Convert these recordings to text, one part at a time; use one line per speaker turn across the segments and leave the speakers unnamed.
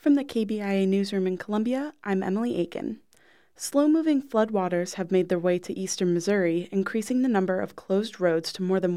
From the KBIA newsroom in Columbia, I'm Emily Aiken. Slow-moving floodwaters have made their way to eastern Missouri, increasing the number of closed roads to more than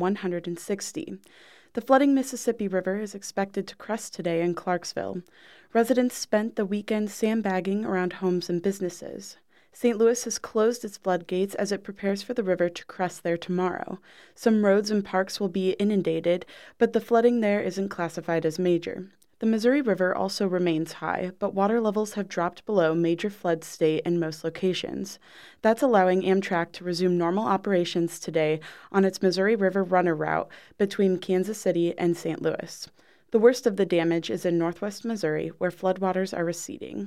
160. The flooding Mississippi River is expected to crest today in Clarksville. Residents spent the weekend sandbagging around homes and businesses. St. Louis has closed its floodgates as it prepares for the river to crest there tomorrow. Some roads and parks will be inundated, but the flooding there isn't classified as major. The Missouri River also remains high, but water levels have dropped below major flood state in most locations. That's allowing Amtrak to resume normal operations today on its Missouri River Runner route between Kansas City and St. Louis. The worst of the damage is in northwest Missouri, where floodwaters are receding.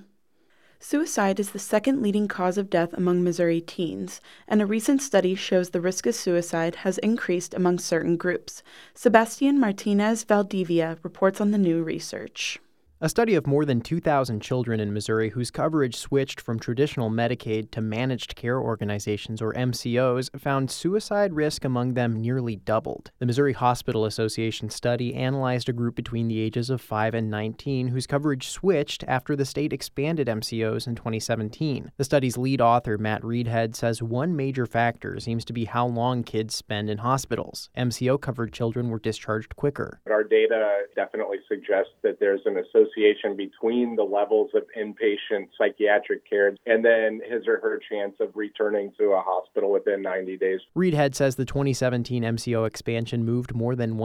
Suicide is the second leading cause of death among Missouri teens, and a recent study shows the risk of suicide has increased among certain groups. Sebastian Martinez Valdivia reports on the new research.
A study of more than 2,000 children in Missouri whose coverage switched from traditional Medicaid to managed care organizations, or MCOs, found suicide risk among them nearly doubled. The Missouri Hospital Association study analyzed a group between the ages of 5 and 19 whose coverage switched after the state expanded MCOs in 2017. The study's lead author, Matt Reedhead, says one major factor seems to be how long kids spend in hospitals. MCO-covered children were discharged quicker.
Our data definitely suggests that there's an association between the levels of inpatient psychiatric care and then his or her chance of returning to a hospital within 90 days.
Reedhead says the 2017 MCO expansion moved more than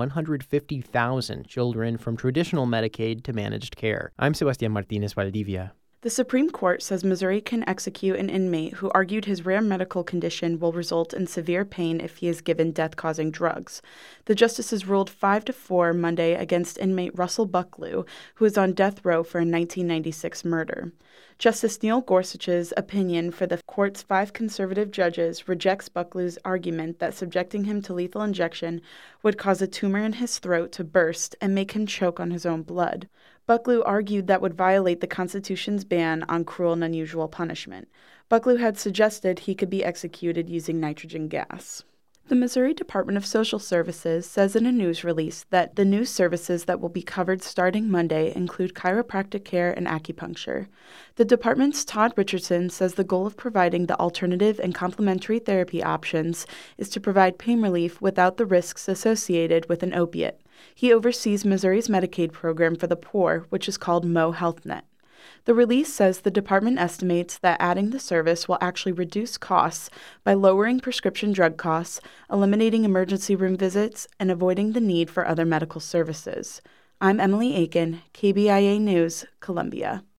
150,000 children from traditional Medicaid to managed care. I'm Sebastian Martinez Valdivia.
The Supreme Court says Missouri can execute an inmate who argued his rare medical condition will result in severe pain if he is given death-causing drugs. The justices ruled 5-4 Monday against inmate Russell Bucklew, who is on death row for a 1996 murder. Justice Neil Gorsuch's opinion for the court's 5 conservative judges rejects Bucklew's argument that subjecting him to lethal injection would cause a tumor in his throat to burst and make him choke on his own blood. Bucklew argued that would violate the Constitution's ban on cruel and unusual punishment. Bucklew had suggested he could be executed using nitrogen gas. The Missouri Department of Social Services says in a news release that the new services that will be covered starting Monday include chiropractic care and acupuncture. The department's Todd Richardson says the goal of providing the alternative and complementary therapy options is to provide pain relief without the risks associated with an opiate. He oversees Missouri's Medicaid program for the poor, which is called Mo Health Net. The release says the department estimates that adding the service will actually reduce costs by lowering prescription drug costs, eliminating emergency room visits, and avoiding the need for other medical services. I'm Emily Aiken, KBIA News, Columbia.